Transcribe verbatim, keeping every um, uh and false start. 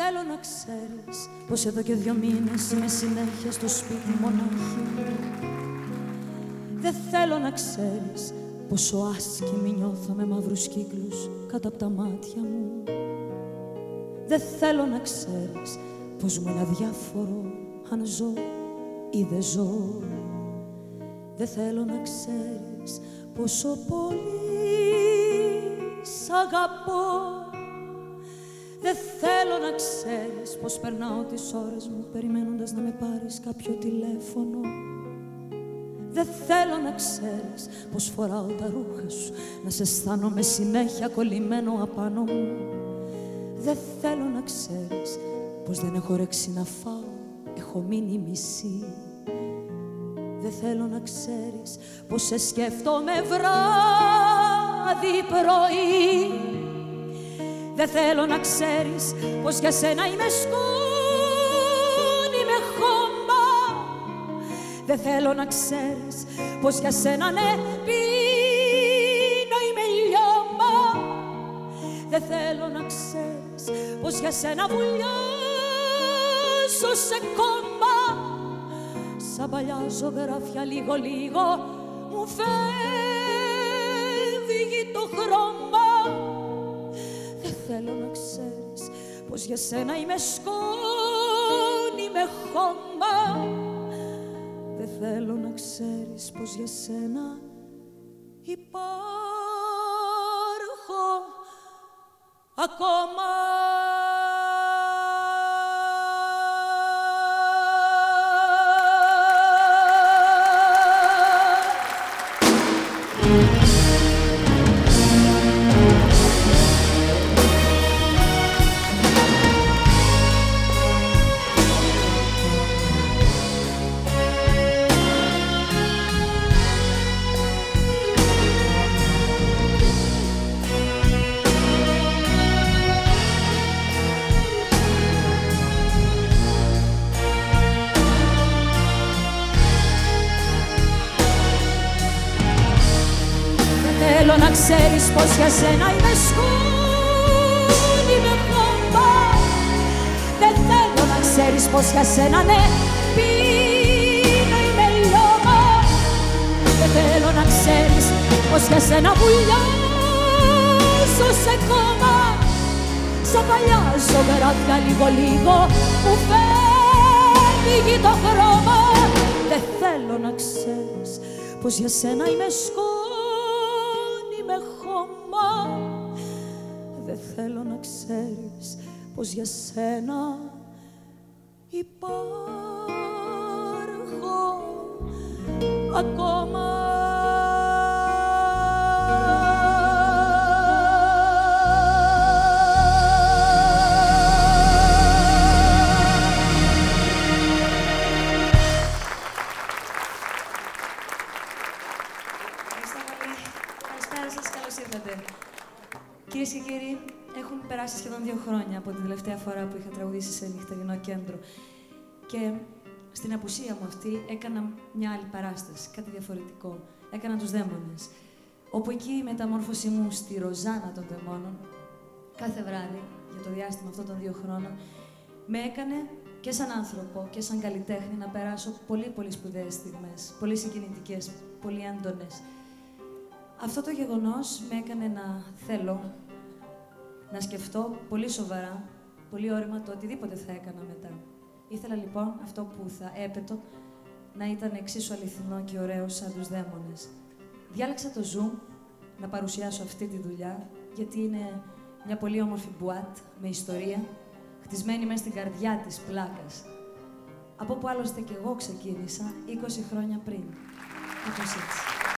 θέλω να ξέρεις πως εδώ και δυο μήνες είμαι συνέχεια στο σπίτι μονάχη. Δεν θέλω να ξέρεις πόσο άσκημη νιώθω με μαύρους κύκλους κάτω από τα μάτια μου. Δεν θέλω να ξέρεις πως μου είναι αδιάφορο αν ζω ή δεν ζω. Δεν θέλω να ξέρεις πόσο πολύ σ' αγαπώ. Δεν θέλω να ξέρεις πως περνάω τις ώρες μου περιμένοντας να με πάρεις κάποιο τηλέφωνο. Δεν θέλω να ξέρεις πως φοράω τα ρούχα σου, να σε αισθάνομαι συνέχεια κολλημένο απάνω μου. Δεν θέλω να ξέρεις πως δεν έχω όρεξη να φάω, έχω μείνει μισή. Δεν θέλω να ξέρεις πως σε σκέφτομαι βράδυ πρωί. Δεν θέλω να ξέρεις πως για σένα είμαι σκόνη με χώμα. Δεν θέλω να ξέρεις πως για σένα ναι πίνω είμαι λιώμα. Δεν θέλω να ξέρεις πως για σένα βουλιάζω σε κόμμα. Σαν παλιά ζωγράφια λίγο λίγο μου φεύγει το χρώμα. Δεν θέλω να ξέρεις πως για σένα είμαι σκόνη με χώμα. Δεν θέλω να ξέρεις πως για σένα υπάρχω ακόμα. Θέλω να ξέρεις πως για σένα είμαι σκόνη με χώμα. Δεν θέλω να ξέρεις πως για σένα ναι πίνω είμαι λιώμα. Δεν θέλω να ξέρεις πως για σένα βουλιάζω σε κόμμα. Σαν παλιά ζωγράφια λίγο λίγο μου φεύγει το χρώμα. Δεν θέλω να ξέρεις πως για σένα είμαι σκόνη με χώμα. Δεν θέλω να ξέρεις πως για σένα υπάρχω ακόμα. Κυρίες και κύριοι, έχουν περάσει σχεδόν δύο χρόνια από την τελευταία φορά που είχα τραγουδήσει σε νυχτερινό κέντρο. Και στην απουσία μου αυτή έκανα μια άλλη παράσταση, κάτι διαφορετικό. Έκανα τους δαίμονες. Όπου εκεί η μεταμόρφωση μου στη Ροζάνα των δαιμόνων, κάθε βράδυ, για το διάστημα αυτών των δύο χρόνων, με έκανε και σαν άνθρωπο και σαν καλλιτέχνη να περάσω πολύ πολύ σπουδαίες στιγμές, πολύ συγκινητικές, πολύ έντονες. Αυτό το γεγονός με έκανε να θέλω να σκεφτώ πολύ σοβαρά, πολύ όρημα το οτιδήποτε θα έκανα μετά. Ήθελα λοιπόν αυτό που θα έπετο να ήταν εξίσου αληθινό και ωραίο σαν τους δαίμονες. Διάλεξα το Zoom να παρουσιάσω αυτή τη δουλειά, γιατί είναι μια πολύ όμορφη μπουάτ με ιστορία, χτισμένη μέσα στην καρδιά της πλάκας. Από που άλλωστε και εγώ ξεκίνησα είκοσι χρόνια πριν. Όπως έτσι.